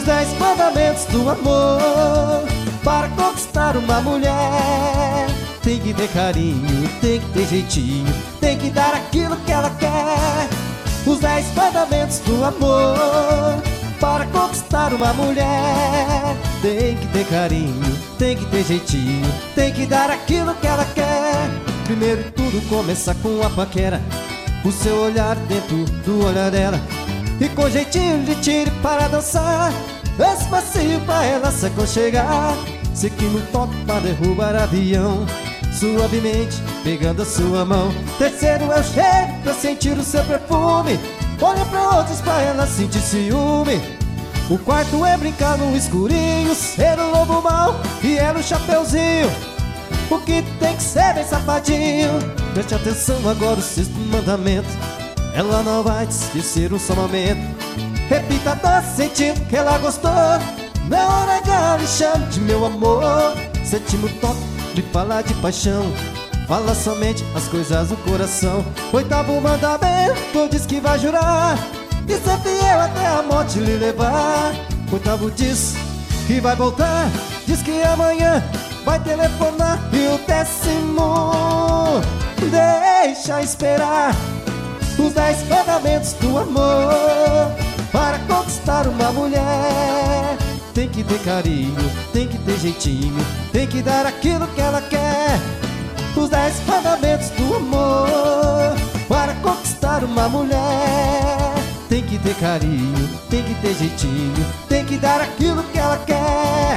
Os 10 mandamentos do amor. Para conquistar uma mulher, tem que ter carinho, tem que ter jeitinho, tem que dar aquilo que ela quer. Os 10 mandamentos do amor. Para conquistar uma mulher, tem que ter carinho, tem que ter jeitinho, tem que dar aquilo que ela quer. Primeiro tudo começa com a paquera, o seu olhar dentro do olhar dela, e com jeitinho de tiro para dançar, despacio pra ela se aconchegar. Sei que no toque pra derrubar avião, suavemente pegando a sua mão. Terceiro é o cheiro pra sentir o seu perfume, olha pra outros pra ela sentir ciúme. O quarto é brincar no escurinho, ser o lobo mau e ela o chapeuzinho. O quinto tem que ser bem safadinho. Preste atenção agora, o sexto mandamento: ela não vai te esquecer um só momento. Repita doce sentindo que ela gostou, na hora que ela lhe chama de meu amor. Sétimo toque, de falar de paixão, fala somente as coisas do coração. Oitavo mandamento diz que vai jurar e ser fiel até a morte lhe levar. Oitavo diz que vai voltar, diz que amanhã vai telefonar. E o décimo deixa esperar. Os 10 mandamentos do amor. Para conquistar uma mulher, tem que ter carinho, tem que ter jeitinho, tem que dar aquilo que ela quer. Os 10 mandamentos do amor. Para conquistar uma mulher, tem que ter carinho, tem que ter jeitinho, tem que dar aquilo que ela quer.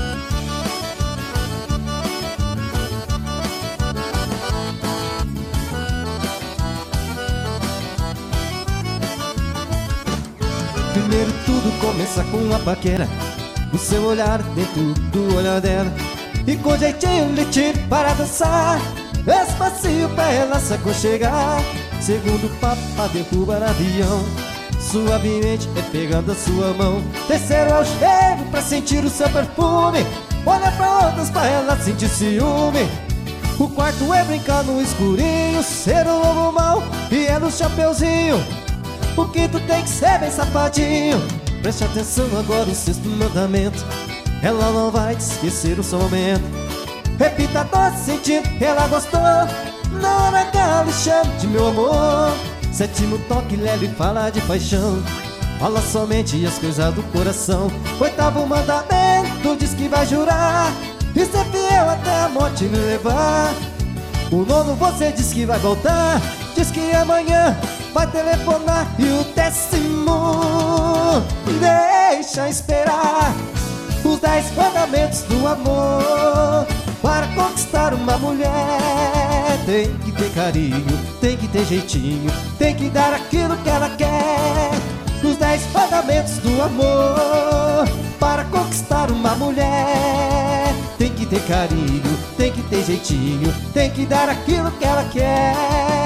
Primeiro tudo começa com a paquera, o seu olhar dentro do olhar dela, e com jeitinho de tiro para dançar, despacio pra ela se aconchegar. Segundo papo pra derrubar avião, suavemente é pegando a sua mão. Terceiro é o cheiro pra sentir o seu perfume, olha pra outras pra ela sentir ciúme. O quarto é brincar no escurinho, ser o lobo mau e ela o chapeuzinho. O quinto tem que ser bem safadinho. Preste atenção agora, o sexto mandamento: ela não vai te esquecer um só momento. Repita doce sentindo que ela gostou, na hora que ela lhe chama de meu amor. Sétimo toque, leve e fala de paixão, fala somente as coisas do coração. Oitavo mandamento diz que vai jurar e ser fiel até a morte lhe levar. O nono você diz que vai voltar, diz que amanhã vai telefonar. E o décimo deixa esperar. Os 10 mandamentos do amor. Para conquistar uma mulher, tem que ter carinho, tem que ter jeitinho, tem que dar aquilo que ela quer. Os 10 mandamentos do amor. Para conquistar uma mulher, tem que ter carinho, tem que ter jeitinho, tem que dar aquilo que ela quer.